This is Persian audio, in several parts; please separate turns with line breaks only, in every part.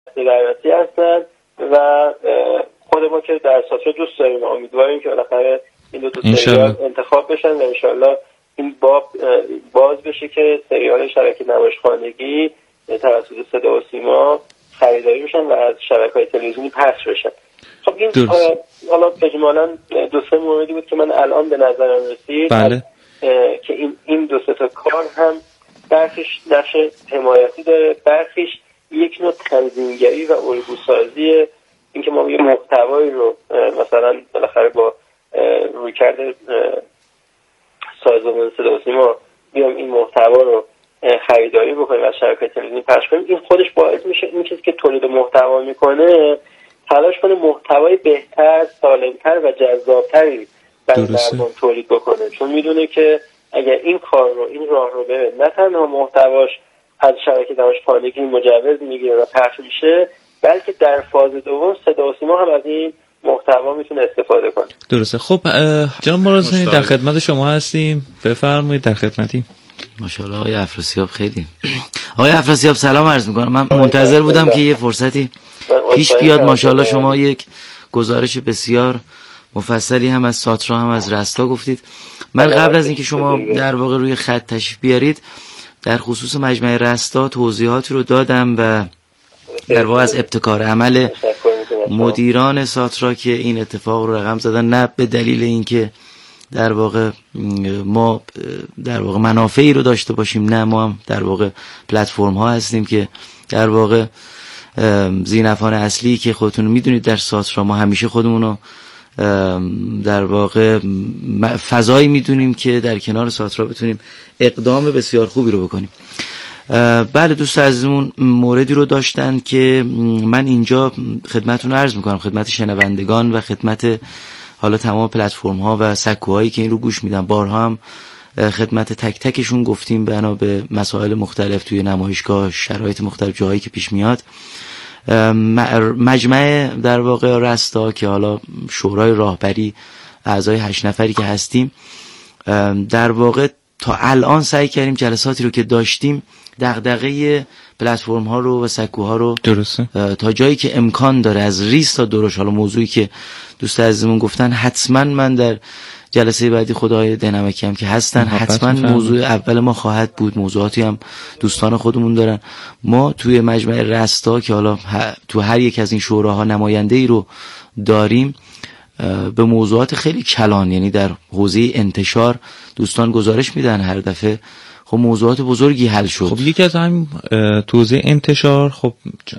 دعوتی هستن و خود ما که در ساترا دوست داریم، امیدواریم که بالاخره این دو سریال انتخاب بشن و انشالله این باب باز بشه که سریال شبکه نمایشخوانگی توسط صدا و سیما خریداری بشن و از شبکه‌های تلویزیونی پخش بشن. خب این حالا اجمالاً دو سه موردی بود که من الان به نظرم رسید.
بله.
که این دو سه تا کار هم برخیش نقش حمایتی داره، برخیش یک نوع تنظیمگری و الگوسازی، اینکه ما یه محتوایی رو مثلا بالاخره با رویکرد سازمان صدا و سیما بیام این محتوا رو خریداری بکنیم و از شبکه‌های تلویزیونی پخش کنیم، این خودش باعث میشه این چیزی که تولید محتوا میکنه تلاش کنه محتوای بهتر، سالمتر و جذابتری برای مردم تولید بکنه، چون میدونه که اگر این کار رو، این راه رو بره، نه تنها محتواش از شبکه نمایشخوانگی مجوز میگیره و پخش میشه، بلکه در فاز دوم صدا و سیما هم از این محتوا میتونه استفاده کنه.
درسته. خب جناب مرادی در خدمت شما هستیم، بفرمایید، در خدمتیم.
ماشاءالله آقای افراسیاب. خیلی آقای افراسیاب سلام عرض میکنم. من منتظر بودم که یه فرصتی پیش بیاد. ماشاءالله شما یک گزارش بسیار مفصلی هم از ساترا هم از رستا گفتید. من قبل از اینکه شما در واقع روی خط تشریف بیارید در خصوص مجمع رستا توضیحاتی رو دادم و در واقع از ابتکار عمل مدیران ساترا که این اتفاق رو رقم زدن، نه به دلیل اینکه در واقع ما در واقع منافعی رو داشته باشیم، نه، ما هم در واقع پلتفرم ها هستیم که در واقع ذینفعان اصلی که خودتون میدونید در ساترا ما همیشه خودمون رو در واقع فضایی میدونیم که در کنار ساترا بتونیم اقدام بسیار خوبی رو بکنیم. بله دوست عزیزمون موردی رو داشتن که من اینجا خدمتتون عرض میکنم، خدمت شنوندگان و خدمت حالا تمام پلتفرم ها و سکوهایی که این رو گوش میدن. بارها هم خدمت تک تکشون گفتیم بنا به مسائل مختلف توی نمایشگاه، شرایط مختلف، جاهایی که پیش میاد. مجمع در واقع رستا که حالا شورای راهبری اعضای 8 نفری که هستیم، در واقع تا الان سعی کردیم جلساتی رو که داشتیم دغدغه پلتفرم ها رو و سکوها رو
درسته
تا جایی که امکان داره از ریز تا درش. حالا موضوعی که دوست عزیزمون گفتن حتما من در جلسه بعدی خدای دینامکی هم که هستن حتما موضوع اول ما خواهد بود. موضوعاتی هم دوستان خودمون دارن. ما توی مجمع رستا که حالا تو هر یک از این شوراها نماینده ای رو داریم، به موضوعات خیلی کلان، یعنی در حوزه انتشار دوستان گزارش میدن هر دفعه، خب موضوعات بزرگی حل شد.
خب یکی از همین توزیع انتشار، خب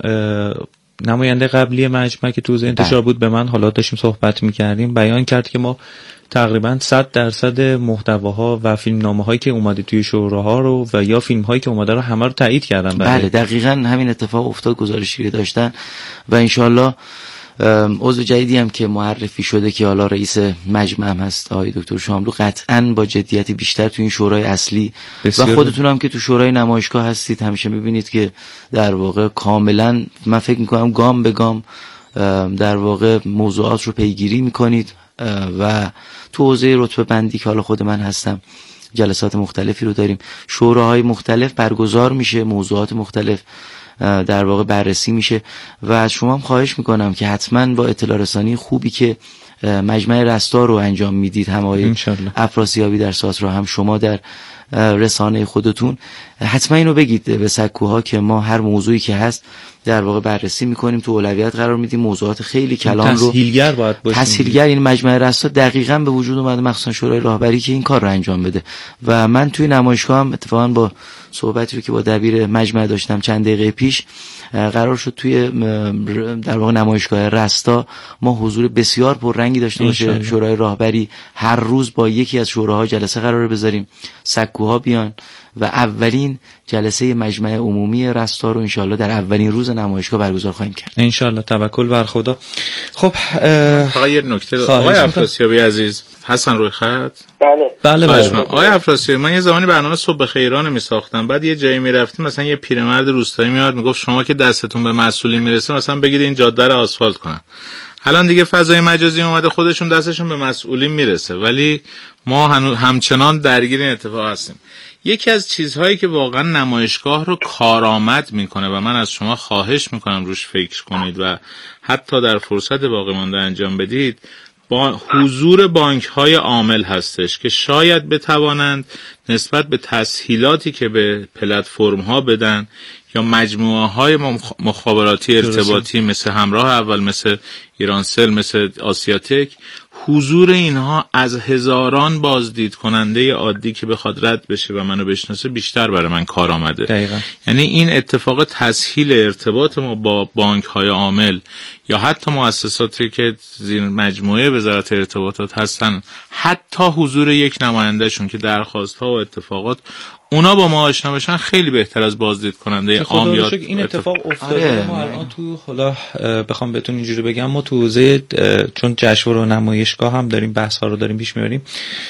نماینده قبلی مجمع که توزیع انتشار بود به من حالا داشتیم صحبت میکردیم، بیان کرد که ما تقریبا 100% محتواها و فیلمنامه‌هایی که اومده توی شوراها رو و یا فیلم‌هایی که اومده رو همه رو تایید کردن.
بله دقیقاً همین اتفاق افتاد، گزارشی داشتن و انشالله عضو جدیدی هم که معرفی شده که حالا رئیس مجمع هم هست آقای دکتر شاملو، قطعاً با جدیت بیشتر تو این شورای اصلی و خودتون هم که تو شورای نمایشگاه هستید همیشه میبینید که در واقع کاملاً من فکر میکنم گام به گام در واقع موضوعات رو پیگیری میکنید و تو حوزه رتبه بندی که حالا خود من هستم جلسات مختلفی رو داریم، شوراهای مختلف برگزار میشه، موضوعات مختلف در واقع بررسی میشه و از شما هم خواهش میکنم که حتما با اطلاع رسانی خوبی که مجمع رستا رو انجام میدید، هم آقای افراسیابی در ساترا هم شما در رسانه خودتون، حتما اینو بگید به سکوها که ما هر موضوعی که هست در واقع بررسی میکنیم، تو اولویت قرار میدیم، موضوعات خیلی کلان رو
تسهیلگر باید باشیم.
تسهیلگر این مجمع رستا دقیقاً به وجود اومده، مخصوصا شورای راهبری که این کار رو انجام بده. و من توی نمایشگاه هم اتفاقاً با صحبتی رو که با دبیر مجمع داشتم چند دقیقه پیش، قرار شد توی در واقع نمایشگاه رستا ما حضور بسیار پررنگی داشته باشه. شورای راهبری هر روز با یکی از شوراها جلسه قرار بذاریم، سکوها بیان و اولین جلسه مجمع عمومی رستا رو انشالله در اولین روز نمایشگاه برگزار خواهیم کرد
انشالله. توکل بر خدا. خب
فقط یه نکته آقای افراسیابی عزیز هستن روی خط؟
بله
آقای افراسیابی، من یه زمانی برنامه صبح خیران میساختم، بعد یه جایی میرفتیم مثلا یه پیرمرد روستایی میاد میگفت شما که دستتون به مسئولین میرسه مثلا بگید این جاده رو آسفالت کنن. الان دیگه فضای مجازی اومده خودشون دستشون به مسئولین میرسه، ولی ما همچنان درگیر این اتفاق هستیم. یکی از چیزهایی که واقعا نمایشگاه رو کارآمد میکنه و من از شما خواهش میکنم روش فکر کنید و حتی در فرصت باقی مانده انجام بدید، با حضور بانک‌های عامل هستش که شاید بتوانند نسبت به تسهیلاتی که به پلتفرم‌ها بدن یا مجموعه‌های مخابراتی ارتباطی مثل همراه اول، مثل ایرانسل، مثل آسیاتک، حضور اینها از هزاران بازدید کننده عادی که بخواد رد بشه و منو بشناسه بیشتر برای من کار آمده.
دقیقا.
یعنی این اتفاق تسهیل ارتباط ما با بانک‌های عامل یا حتی مؤسساتی که زیر مجموعه وزارت ارتباطات هستن، حتی حضور یک نمایندهشون که درخواست‌ها و اتفاقات اونا با ما آشنا بشن، خیلی بهتر از بازدید کننده عام. یاد این
اتفاق افتاده. ما الان تو حالا بخوام بهتون اینجوری بگم، ما تو حوزه چون جشنواره و نمایشگاه هم داریم بحث‌ها رو داریم پیش می‌بریم،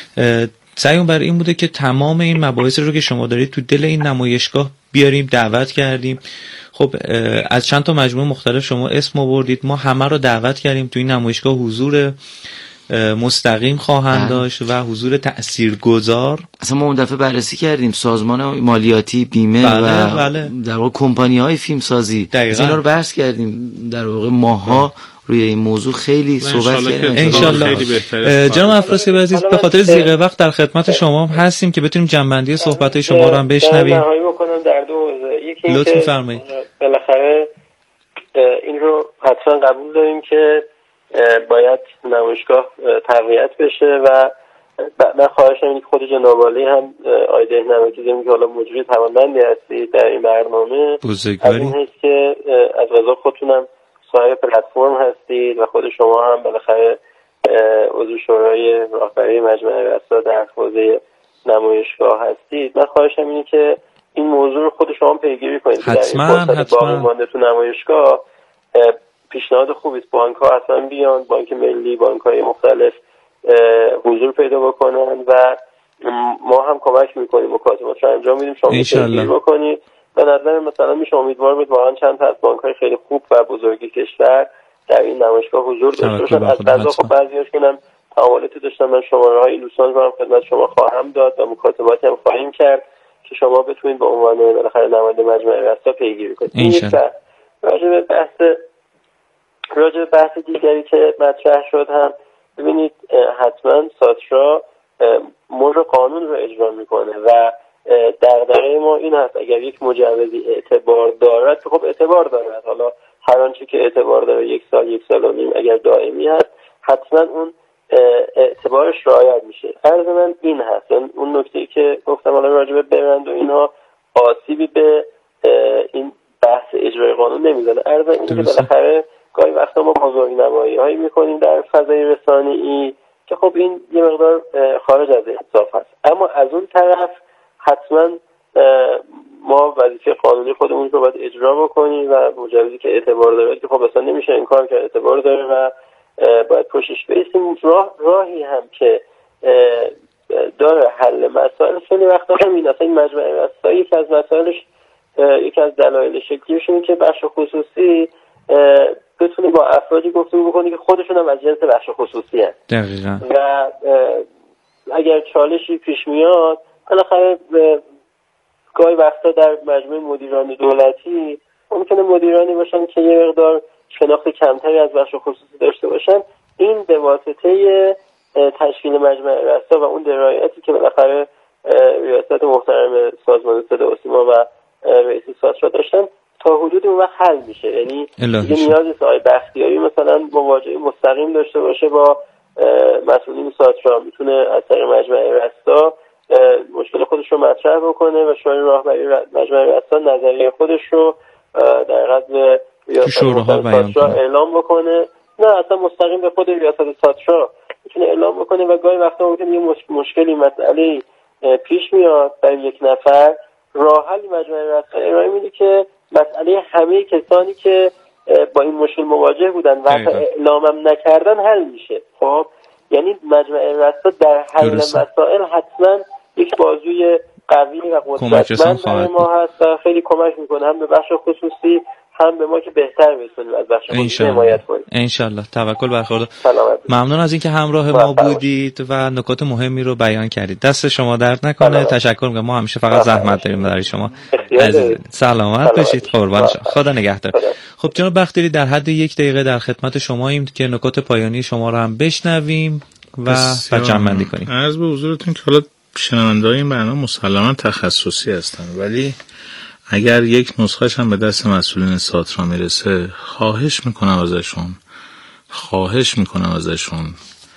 سعیمون بر این بوده که تمام این مباحث رو که شما دارید تو دل این نمایشگاه بیاریم، دعوت کردیم. خب از چند تا مجموعه مختلف شما اسم آوردید، ما همه رو دعوت کردیم تو این نمایشگاه. حضور مستقیم خواهند داشت و حضور تاثیرگذار.
اصلا ما اون دفعه بررسی کردیم سازمان مالیاتی، بیمه
بله.
در واقع کمپانی‌های فیلمسازی، اینا رو بحث کردیم. در واقع ماها روی این موضوع خیلی صحبت کردیم.
انشالله. جناب افراسیاب عزیز، به خاطر ضیق وقت در خدمت شما هستیم که بتونیم جنبندی صحبت‌های شما رو هم بشنویم.
نهایی بکنم در دو حوزه. یکی
لطف می‌فرمایید.
بالاخره این رو حتما قبول داریم که باید نمایشگاه تقویت بشه و من خواهشم اینه که خود جناب عالی هم آیده نمکی که حالا مجری توانمندی هستید در این برنامه، از این حیث که از قضا خودتونم صاحب پلتفرم هستید و خود شما هم بالاخره عضو شورای راهبری مجمع رسا در حوزه نمایشگاه هستید، من خواهشم اینه که این موضوع رو خود شما پیگیری کنید.
حتما
باقی مانده تو نمایشگاه پیشنهاد خوبی است. بانک‌ها اصلا بیان، بانک ملی، بانک‌های مختلف حضور پیدا بکنن و ما هم کمک می‌کنیم، مکاتبات رو انجام میدیم، شما پیگیری بکنید. به نظر مثلا میشه امیدوار بود واقعا چند تا از بانک‌های خیلی خوب و بزرگی کشور در این نمایشگاه حضور داشته باشن. از قضا خب بعضی‌هاشون هم تعاملاتی داشتن، من شماره‌های لوسانس رو هم خدمت شما خواهم داد و مکاتباتی هم خواهیم کرد که شما بتونید به عنوان بالاخره نماینده مجمع رسا پیگیری کنید. این راجع به بحث دیگری که مطرح شد هم ببینید، حتما ساترا مجر قانون رو اجرا میکنه و دغدغه ما این هست اگر یک مجوزی اعتبار دارد، خب اعتبار دارد، حالا هر آنچه که اعتبار داره 1 سال 1.5 سال اگر دائمی هست حتما اون اعتبارش رعایت میشه. عرض من این هست، اون نکته‌ای که گفتم حالا راجع به برند و اینها آسیبی به این بحث اجرای قانون نمیزنه. عرض این که بالاخره گاهی وقتا ما بزرگنمایی‌هایی می‌کنیم در فضای رسانه‌ای که خب این یه مقدار خارج از انصاف هست، اما از اون طرف حتما ما وظیفه قانونی خودمون رو باید اجرا بکنیم و مجوزی که اعتبار داره که خب اصلا نمیشه انکار کرد اعتبار داره و باید پشتش بیستیم. راهی هم که داره حل مسائل خیلی وقتا همین، اصلا این مجمع رسایی یکی از مسائلش، یکی از دلایل شکلیش اینه که بخش خصوصی بتونه با افرادی گفتگو بکنه که خودشون هم از جنس بخش خصوصی هست.
دقیقاً.
و اگر چالشی پیش میاد بالاخره گاهی وقتا در مجموعه مدیران دولتی ممکنه مدیرانی باشن که یه مقدار شناخت کمتری از بخش خصوصی داشته باشن. این به واسطه تشکیل مجمع رسا و اون درایتی که بالاخره ریاست محترم سازمان صدا و سیما و رئیس ساترا داشتن تا حدودی اون وقت حل میشه. یعنی دیگه نیازی نیست آقای بختیاری مثلا مواجهه مستقیم داشته باشه با مسئولین ساترا، میتونه از طریق مجمع رسا مشکل خودش رو مطرح بکنه و شورای راهبری مجمع رسا نظریه خودش رو در حد ریاست محترم ساترا اعلام بکنه. نه اصلا مستقیم به خود ریاست ساترا میتونه اعلام بکنه و گاهی وقتا ممکنه یه مشکلی مسئله پیش میاد در یک نفر، راه حل مجمع رسا ارائه میده که مسئله همه کسانی که با این مشکل مواجه بودن و اعلامم نکردن حل میشه. خب یعنی مجمع رسا در حل مسائل حتما یک بازوی قوی و قدرتمند برای ما هست و خیلی کمک میکنه هم به بخش خصوصی هم به ما که بهتر میتونیم از بخش خصوصی حمایت کنیم.
انشالله. توکل بر خدا. ممنون از اینکه همراه ما بودید و نکات مهمی رو بیان کردید. دست شما درد نکنه. تشکر میگم. ما همیشه فقط زحمت داریم برای شما. سلامت باشید. قربان شما. خدا نگهدار. خب جناب بختیاری در حد 1 دقیقه در خدمت شماییم که نکات پایانی شما رو هم بشنویم و جمع‌بندی کنیم.
عرض به حضورتون که حالا شنونده‌های این برنامه مسلماً تخصصی هستن، ولی اگر یک نسخه‌ش هم به دست مسئولین ساترا میرسه خواهش میکنم ازشون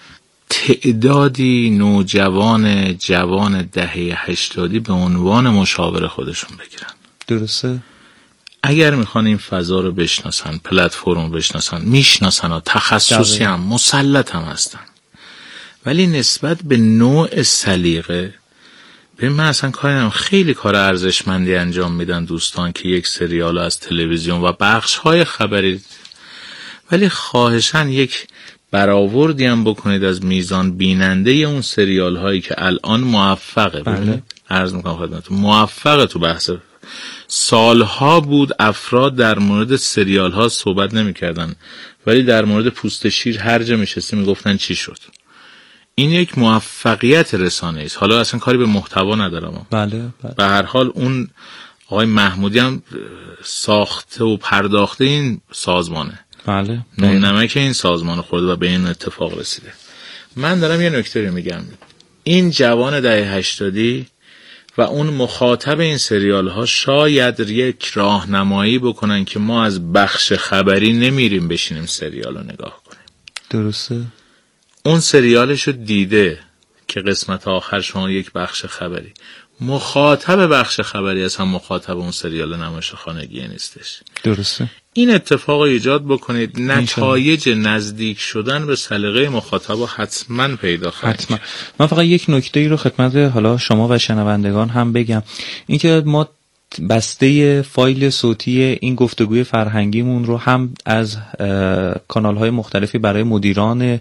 تعدادی نوجوان جوان دهه 80 به عنوان مشاور خودشون بگیرن.
درسته؟
اگر میخوان این فضا رو بشناسن، پلتفرم بشناسن، میشناسن و تخصصی هم مسلط هم هستن، ولی نسبت به نوع سلیقه به من اصلا کارم خیلی کار ارزشمندی انجام میدن دوستان که یک سریال از تلویزیون و بخش‌های خبری، ولی خواهشاً یک برآوردی هم بکنید از میزان بیننده اون سریال هایی که الان موفقه. ببینید عرض میکنم خدمتتون، موفقه. تو بحث سالها بود افراد در مورد سریال ها صحبت نمیکردن، ولی در مورد پوست شیر هر جا میشسته میگفتن چی شد. این یک موفقیت رسانه است. حالا اصلا کاری به محتوا ندارم.
بله.
به هر حال اون آقای محمودی هم ساخته و پرداخته این سازمانه.
بله.
نمک این سازمان خورده و به این اتفاق رسیده. من دارم یه نکته رو میگم. این جوان دهه 80 و اون مخاطب این سریال ها شاید یک راهنمایی بکنن که ما از بخش خبری نمیریم بشینیم سریال رو نگاه کنیم.
درسته.
اون سریالشو دیده که قسمت آخر شما یک بخش خبری، مخاطب بخش خبری از هم مخاطب اون سریال نمایش خانگی نیستش.
درسته.
این اتفاق ایجاد بکنید، نتایج نزدیک شدن به سلیقه مخاطب حتما پیدا خواهید.
حتما. من فقط یک نکته ای رو خدمت حالا شما و شنوندگان هم بگم، اینکه ما بسته فایل صوتی این گفتگوی فرهنگیمون رو هم از کانال‌های مختلفی برای مدیران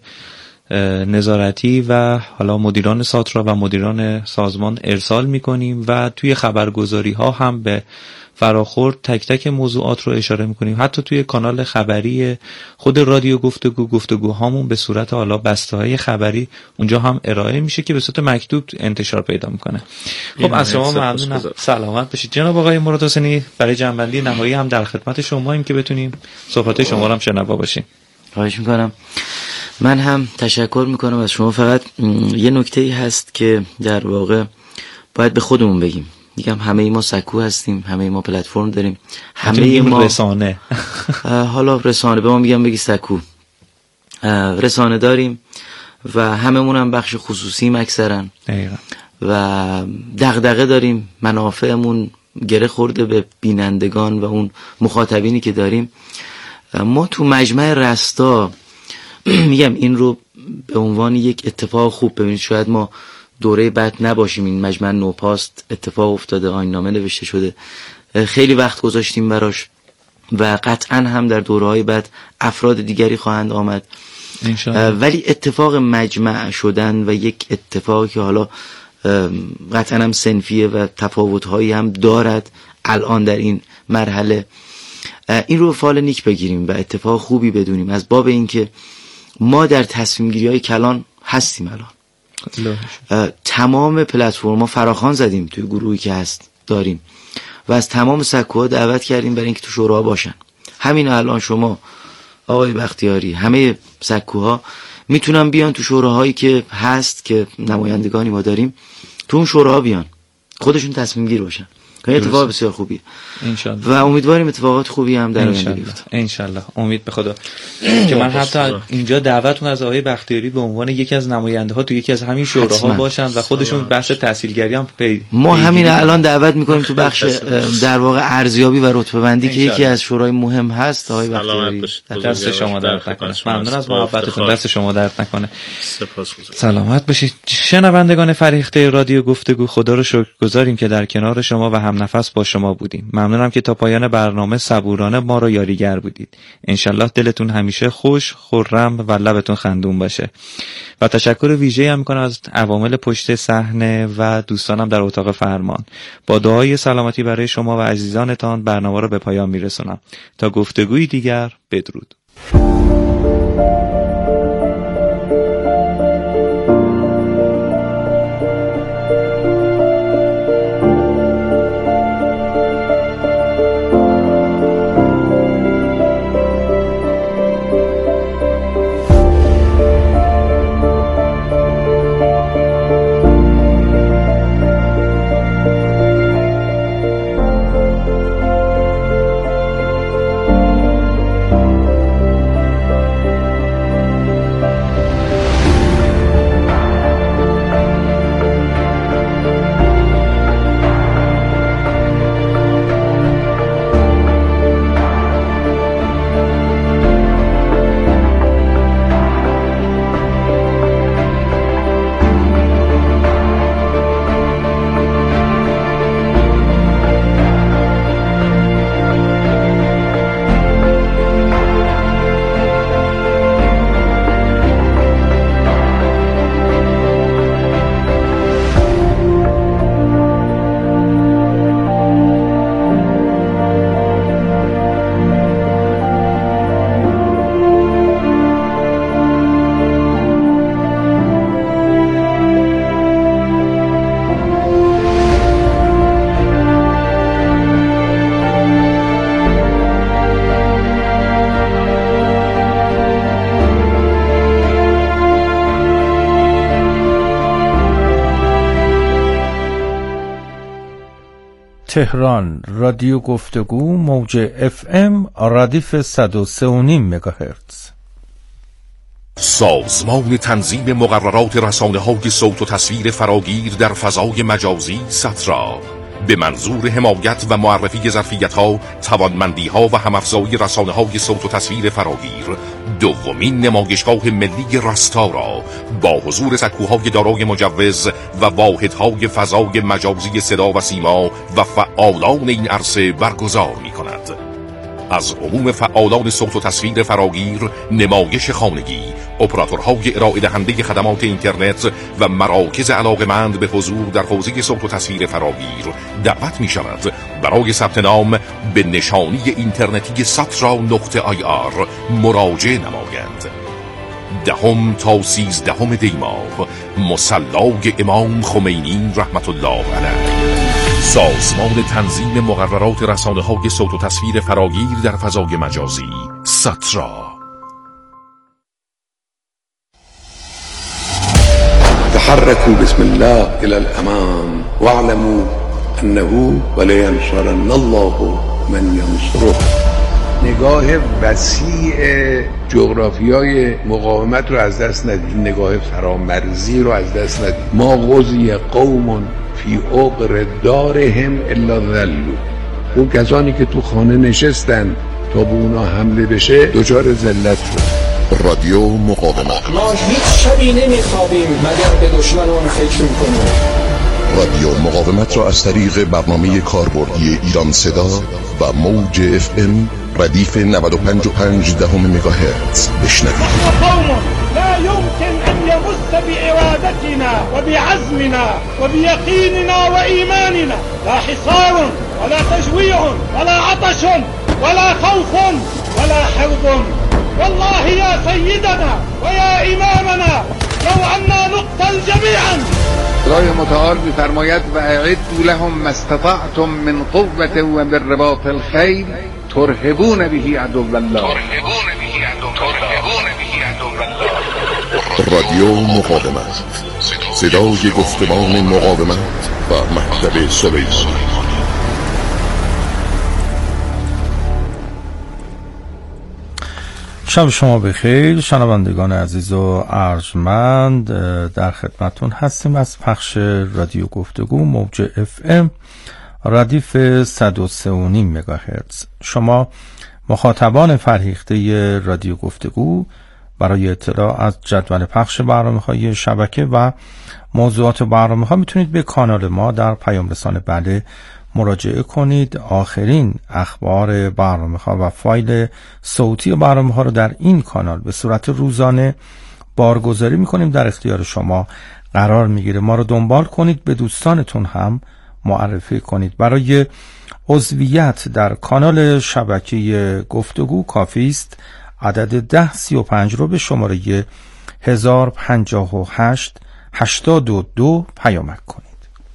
نظارتی و حالا مدیران ساترا و مدیران سازمان ارسال میکنیم و توی خبرگزاری ها هم به فراخور تک تک موضوعات رو اشاره میکنیم. حتی توی کانال خبری خود رادیو گفتگوهامون به صورت حالا بسته‌های خبری اونجا هم ارائه میشه که به صورت مکتوب انتشار پیدا میکنه. خب از شما ممنونم. سلامت باشید. جناب آقای مراد حسینی، برای جنبندی نهایی هم در خدمت شماییم که بتونیم صحبت شما رو هم شنوا باشیم.
خواهش میکنم. من هم تشکر میکنم از شما. فقط یه نکته‌ای هست که در واقع باید به خودمون بگیم. میگم همه ما سکو هستیم، همه ما پلتفرم داریم، همه ما
رسانه
حالا رسانه به ما میگم بگی سکو، رسانه داریم و هممون هم بخش خصوصیم اکثرا و دغدغه داریم، منافعمون گره خورده به بینندگان و اون مخاطبینی که داریم. ما تو مجمع رستا میگم این رو به عنوان یک اتفاق خوب ببینید. شاید ما دوره بعد نباشیم، این مجمع نوپاست اتفاق افتاده، آیین‌نامه نوشته شده، خیلی وقت گذاشتیم براش و قطعا هم در دوره‌های بعد افراد دیگری خواهند آمد ولی اتفاق مجمع شدن و یک اتفاقی که حالا قطعا هم صنفیه و تفاوت‌هایی هم دارد الان در این مرحله، این رو فال نیک بگیریم و اتفاق خوبی بدونیم از باب اینکه ما در تصمیم گیری های کلان هستیم. الان تمام پلتفرم‌ها فراخوان زدیم توی گروهی که هست داریم و از تمام سکوها دعوت کردیم برای اینکه تو شورا باشن. همین الان شما آقای بختیاری همه سکوها میتونن بیان تو شوراهایی که هست که نمایندگانی ما داریم، تو اون شوراها بیان خودشون تصمیم گیر باشن. این اتفاق بسیار خوبیه و امیدواریم اتفاقات خوبی هم در آینده بیفته.
انشالله. امید به خدا. که من حتی اینجا دعوتون از آقای بختیاری به عنوان یکی از نماینده ها تو یکی از همین شوراها باشن و خودشون بحث تحصیلگری هم
ما همین الان دعوت میکنیم تو بخش در واقع ارزیابی و رتبه بندی که یکی از شورای مهم هست. آقای بختیاری
دست شما درد نکنه. ممنون از محبتتون. دست شما درد نکنه.
سپاسگزارم.
سلامت باشید. شنوندگان فریخته رادیو گفتگو، خدا رو شکرگزاریم که در کنار شما و هم نفس با شما بودیم. ممنونم که تا پایان برنامه صبورانه ما رو یاریگر بودید. انشالله دلتون همیشه خوش، خرم و لبتون خندون باشه. و تشکر ویژه‌ای هم میکنم از عوامل پشت صحنه و دوستانم در اتاق فرمان. با دعای سلامتی برای شما و عزیزانتان برنامه رو به پایان میرسونم. تا گفتگوی دیگر، بدرود.
تهران رادیو گفتگو موج FM ردیف 103.5 مگاهرتز.
سازمان تنظیم مقررات رسانه‌های صوت و تصویر فراگیر در فضای مجازی ساترا به منظور حمایت و معرفی ظرفیت‌ها، توانمندی‌ها و هم‌افزایی رسانه‌های صوت و تصویر فراگیر دومین نمایشگاه ملی راستا را با حضور سکوهای دارای مجوز و واحدهای فضای مجازی صدا و سیما و فعالان این عرصه برگزار می‌کند. از عموم فعالان صوت و تصویر فراگیر، نمایش خانگی، اپراتورهای ارائه دهنده خدمات اینترنت و مراکز علاقه‌مند به حضور در حوزه صوت و تصویر فراگیر دعوت می‌شود برای ثبت نام به نشانی اینترنتی satra.ir مراجعه نمایند. 10 تا 13 دی ماه، مصلی امام خمینی رحمت الله علیه. سازمان تنظیم مقررات رسانه‌های صوت و تصویر فراگیر در فضای مجازی ساترا.
تحركوا بسم الله إلى الأمام واعلموا أنه ولينصرن الله من ينصره. نگاه وسیع جغرافیای مقاومت رو از دست ندید، نگاه فرامرزی رو از دست ندید. ما غزی قوم فی عقر دارهم الا ذلوا. اون کسانی که تو خانه نشستن تا به اونا حمله بشه دچار ذلت شد.
رادیو مقاومت.
ما هیچ شبی نمیخوابیم مگر به دشمنان فکر میکنیم.
رادیو مقاومت را از طریق برنامه کاربردی ایران صدا و موج FM ردیف 95.5 مگاهرتز بشنوید.
قوم لا يمكن أن يمس بإرادتنا وبعزمنا وبيقيننا وإيماننا لا حصار ولا تجويع ولا عطش ولا خوف ولا حرب. والله يا سيدنا ويا إمامنا لو أننا نقتل جميعا.
خدای متعال می‌فرماید و اعدوا لهم ما استطعتم من قوة و من رباط الخیل ترهبون به عدو الله.
رادیو مقاومت، صدای گفتمان مقاومت و مکتب سلیمان.
شب شما بخیر شنوندگان عزیز و ارجمند، در خدمتون هستیم از پخش رادیو گفتگو موج FM ردیف 103.5 مگاهرتز. شما مخاطبان فرهیخته رادیو گفتگو برای اطلاع از جدول پخش برنامه‌های شبکه و موضوعات برنامه‌ها میتونید به کانال ما در پیام رسان بله مراجعه کنید. آخرین اخبار برنامه‌ها و فایل صوتی برنامه‌ها رو در این کانال به صورت روزانه بارگذاری می‌کنیم، در اختیار شما قرار می‌گیره. ما رو دنبال کنید، به دوستانتون هم معرفی کنید. برای عضویت در کانال شبکه گفتگو کافی است عدد 1035 رو به شماره 1058 82 پیامک کنید.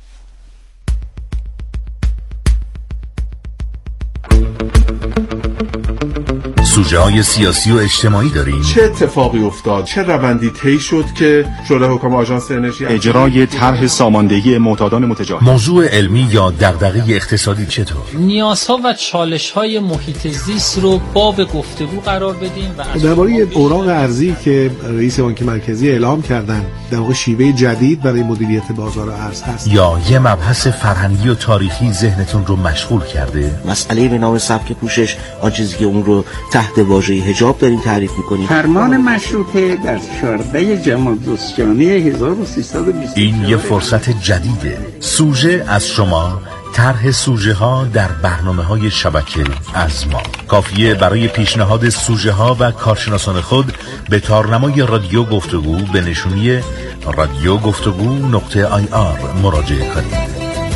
سوژه‌های سیاسی و اجتماعی داریم.
چه اتفاقی افتاد؟ چه روندی طی شد که شورای حکام آژانس انرژی
اجرای طرح ساماندهی معتادان متجاوز؟
موضوع علمی یا دغدغه اقتصادی چطور؟
نیازها و چالش‌های محیط زیست رو باب گفتگو قرار بدیم و
درباره اوراق ارزی که رئیس بانک مرکزی اعلام کردن در واقع شیوه جدید برای مدیریت بازار ارز هست.
یا یه مبحث فرهنگی و تاریخی ذهنتون رو مشغول کرده؟
مسئله به نام سبک پوشش، آن چیزی که اون رو تحت واژه حجاب داریم تعریف می‌کنیم.
فرمان مشروطه در 14 جمادی 1320.
این یه فرصت جدیده. سوژه از شما، طرح سوژه ها در برنامه‌های شبکه از ما. کافیه برای پیشنهاد سوژه ها و کارشناسان خود به تارنمای رادیو گفتگو به نشونی radiogفتگو.ir مراجعه کنید.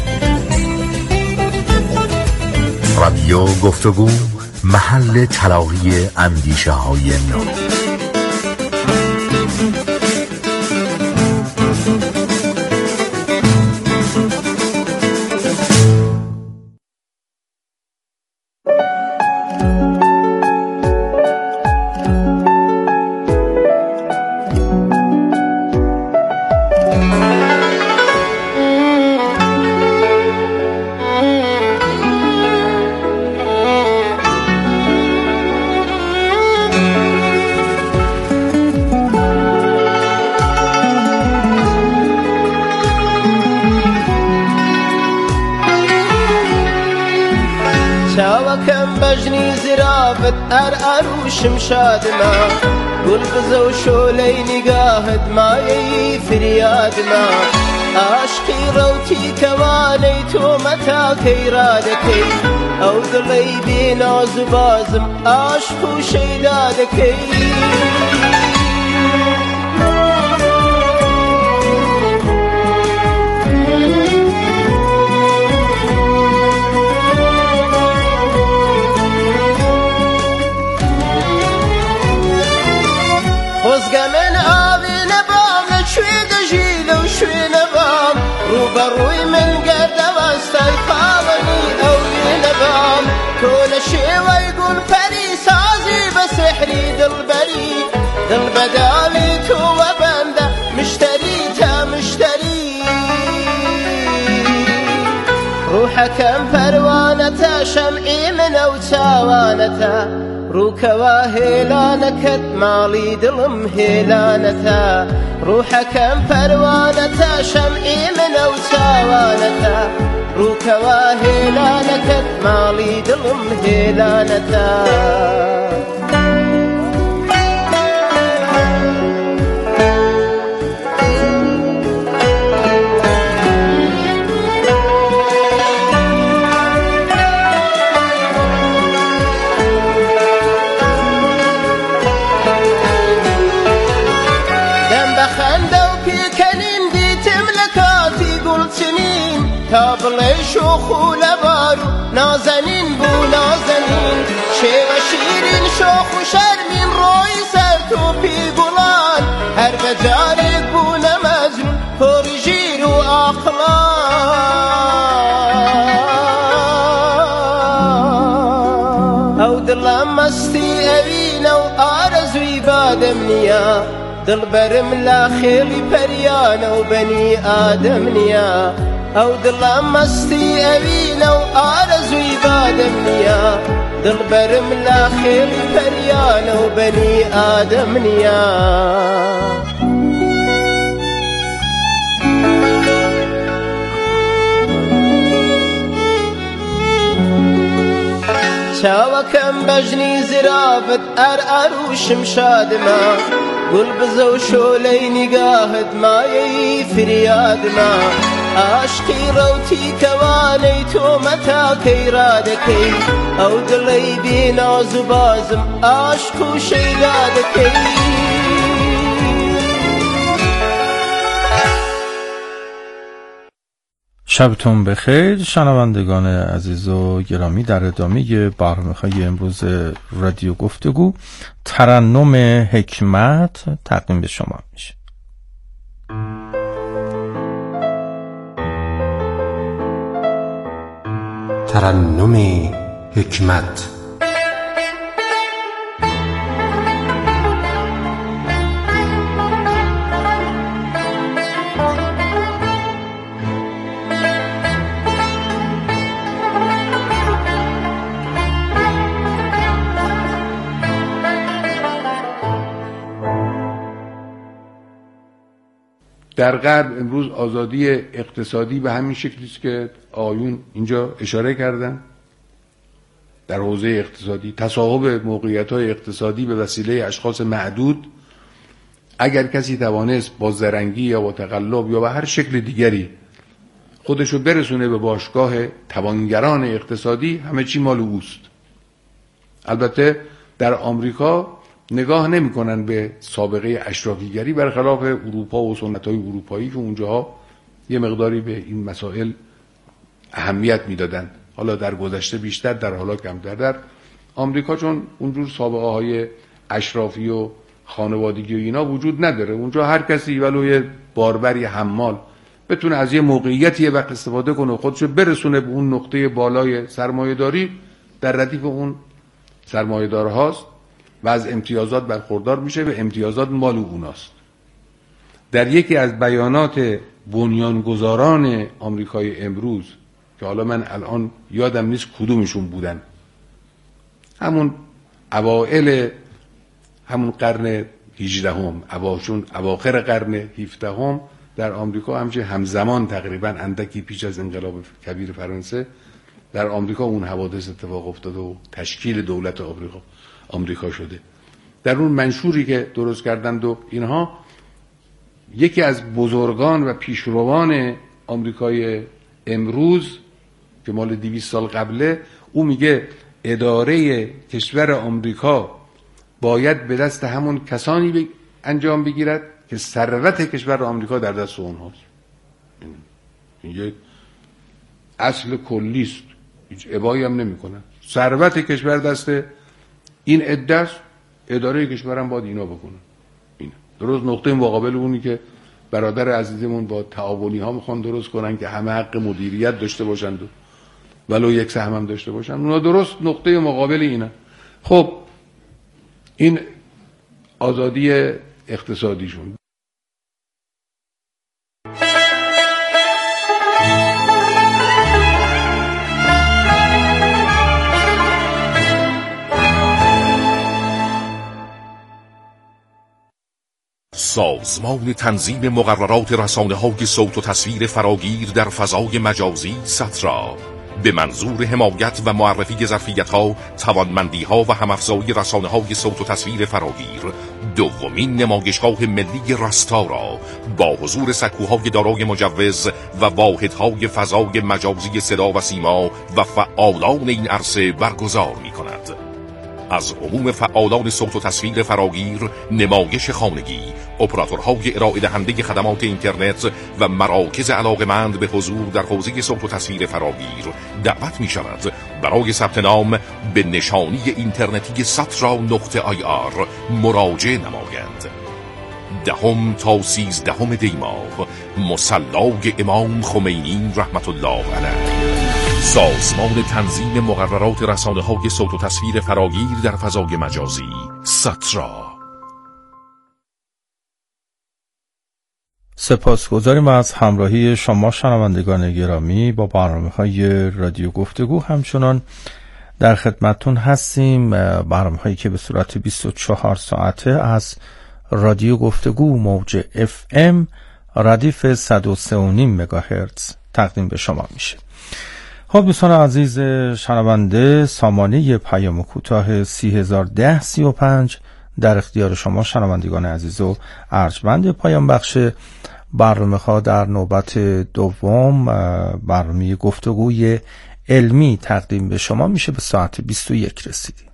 رادیو گفتگو، محل تلاقی اندیشه های نو.
شمشاد ما قل بزو شولي نقاهد ما يفرياد ما عاشقي روتي كواني تو متى كيرادكي او دلي بينا زبازم عاشقو شيدادكي روبروي من قد واستيقاظني او ينبام كل شي ويقول فريس عزي بسحري دلبري دلبدالي تو وبنده مشتريته مشتري روحك كم پروانة شمعي من اوتاوانته روكوا هيلانكت مالي دلم هيلانتا روحك كم پروانة شمعي من اوتاوانتا روكوا هيلانكت مالي دلم هيلانتا تابلي شوخ ولبارو نازنين بو نازنين شيغ شيرين شوخ وشرمين روي سرتو في قلان هر بجارك بو نمجنون فرجير وأقلان او دلم مستي اوين او آرزوي بادمنيا دل برم لا خيلي بريان وبني آدمنيا او دلم مستی اوین او آرزوی بادمنیا دل برم لا خیر پریان و بنی آدمنیا چاوکم بجنی زرافت ار شمشاد ما قل بزو شولی نگاهد مایی فریاد ما عاشقی ڕەوتی کەوانەی تۆ مەتاکەی ڕادەکەی ئەو دڵەی بێ ناز و بازم عاشق و شەیدا دەکەی.
شبتون بخیر شنوندگان عزیز و گرامی. در ادامه برنامه‌های امروز رادیو گفتگو ترنم حکمت تقدیم به شما میشه.
ترنم حکمت.
در غرب امروز آزادی اقتصادی به همین شکلی است که آیون اینجا اشاره کردن. در حوزه اقتصادی تصاحب موقعیت‌های اقتصادی به وسیله اشخاص معدود، اگر کسی توانست با زرنگی یا با تقلب یا به هر شکل دیگری خودشو برسونه به باشگاه توانگران اقتصادی، همه چی مال اوست. البته در آمریکا نگاه نمی‌کنن به سابقه اشرافیگری، برخلاف اروپا و سنت‌های اروپایی که اونجاها یه مقداری به این مسائل اهمیت میدادن. حالا در گذشته بیشتر، در حالا کمتر. در آمریکا چون اونجور سابقه‌های اشرافی و خانوادگی و اینا وجود نداره، اونجا هر کسی ولو یه باربری حمال بتونه از یه موقعیتی یه وقت استفاده کنه و خودشو برسونه به اون نقطه بالای سرمایه‌داری، در ردیف اون سرمایه‌دارهاست و از امتیازات برخوردار میشه و امتیازات مال اوناست. در یکی از بیانات بنیانگذاران آمریکای امروز که حالا من الان یادم نیست کدومشون بودن، همون اوائل همون قرن 18ام، اواخر قرن 17ام در آمریکا، همزمان تقریبا اندکی پیش از انقلاب کبیر فرانسه در آمریکا اون حوادث اتفاق افتاده و تشکیل دولت آمریکا شده. در اون منشوری که درست کردند و اینها، یکی از بزرگان و پیشروان آمریکای امروز که مال 200 سال قبله، او میگه اداره کشور آمریکا باید به دست همون کسانی انجام بگیرد که ثروت کشور آمریکا در دست اونهاست. این یک اصل کلیست، هیچ ابایی هم نمی کنن. ثروت کشور دست این عده، اداره کشورم باید اینا بکنن. این درست نقطه مقابل اونی که برادر عزیزمون با تعاونی ها میخوان درست کنن که همه حق مدیریت داشته باشند و ولو یک سهم هم داشته باشن. اونا درست نقطه مقابل اینه. خب این آزادی اقتصادیشون.
سازمان تنظیم مقررات رسانه‌های صوت و تصویر فراگیر در فضای مجازی سترا به منظور حمایت و معرفی ظرفیت‌ها، توانمندی‌ها و هم‌افزایی رسانه‌های صوت و تصویر فراگیر، دومین نمایشگاه ملی رستا را با حضور سکوهای دارای مجوز و واحدهای فضای مجازی صدا و سیما و فعالان این عرصه برگزار می‌کند. از عموم فعالان صوت و تصویر فراگیر، نمایش خانگی، اپراتورهای ارائه دهنده خدمات اینترنت و مراکز علاقمند به حضور در حوزه صوت و تصویر فراگیر دعوت می شود برای ثبت نام به نشانی اینترنتی satra.ir مراجعه نمایند. 10 تا 13 دی ماه، مصلای امام خمینی رحمت الله علیه. سازمان تنظیم مقررات رسانه‌های صوت و تصویر فراگیر در فضای مجازی سترا.
سپاسگزاریم از همراهی شما شنوندگان گرامی با برنامه‌های رادیو گفتگو. همچنان در خدمتتون هستیم، برنامه‌هایی که به صورت 24 ساعته از رادیو گفتگو موج FM ردیف 103.5 مگاهرتز تقدیم به شما میشه. خب دوستان عزیز شنونده، سامانه پیام کوتاه 301035 در اختیار شما شنوندگان عزیز و ارجمند پایان بخش برنامه‌ها در نوبت دوم برنامه گفتگوی علمی تقدیم به شما میشه. به ساعت 21 رسیدیم.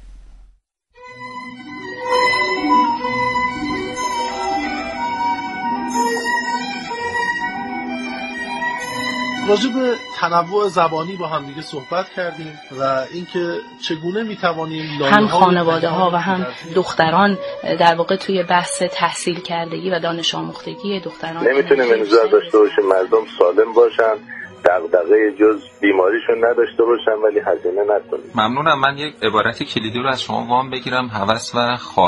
راجع به تنوع زبانی با هم دیگه صحبت کردیم و اینکه چگونه میتوانیم
هم خانواده ها و هم دختران در واقع توی بحث تحصیل کردگی و دانش آموختگی دختران
نمیتونیم انتظار داشته باشیم مردم سالم باشن، دغدغه جز بیماریشون نداشته باشن ولی هزینه نکنیم.
ممنونم. من یک عبارت کلیدی رو از شما وام بگیرم: هوس و